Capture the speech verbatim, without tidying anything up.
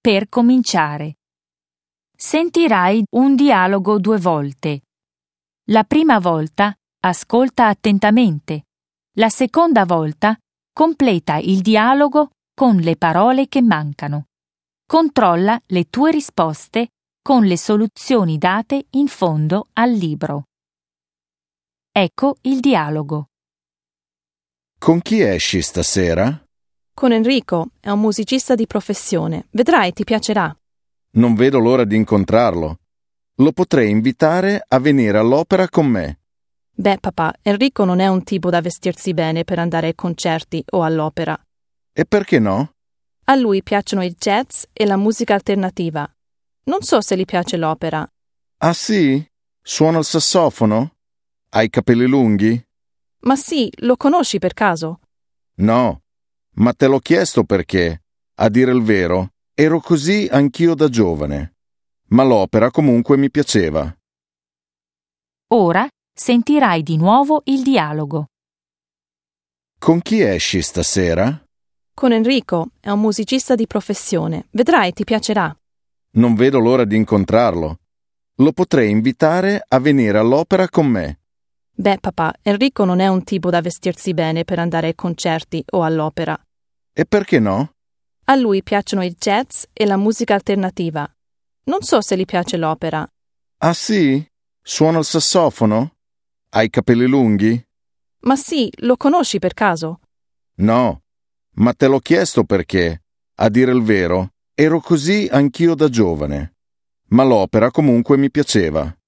per cominciare. Sentirai un dialogo due volte. La prima volta ascolta attentamente. La seconda volta completa il dialogo con le parole che mancano. Controlla le tue risposte con le soluzioni date in fondo al libro. Ecco il dialogo. Con chi esci stasera? Con Enrico, è un musicista di professione. Vedrai, ti piacerà. Non vedo l'ora di incontrarlo. Lo potrei invitare a venire all'opera con me. Beh, papà, Enrico non è un tipo da vestirsi bene per andare ai concerti o all'opera. E perché no? A lui piacciono il jazz e la musica alternativa. Non so se gli piace l'opera. Ah sì? Suona il sassofono? Ha i capelli lunghi? Ma sì, lo conosci per caso? No, ma te l'ho chiesto perché, a dire il vero, ero così anch'io da giovane. Ma l'opera comunque mi piaceva. Ora sentirai di nuovo il dialogo. Con chi esci stasera? Con Enrico, è un musicista di professione. Vedrai, ti piacerà. Non vedo l'ora di incontrarlo. Lo potrei invitare a venire all'opera con me. Beh, papà, Enrico non è un tipo da vestirsi bene per andare ai concerti o all'opera. E perché no? A lui piacciono il jazz e la musica alternativa. Non so se gli piace l'opera. Ah sì? Suona il sassofono? Ha i capelli lunghi? Ma sì, lo conosci per caso? No, ma te l'ho chiesto perché, a dire il vero, ero così anch'io da giovane. Ma l'opera comunque mi piaceva.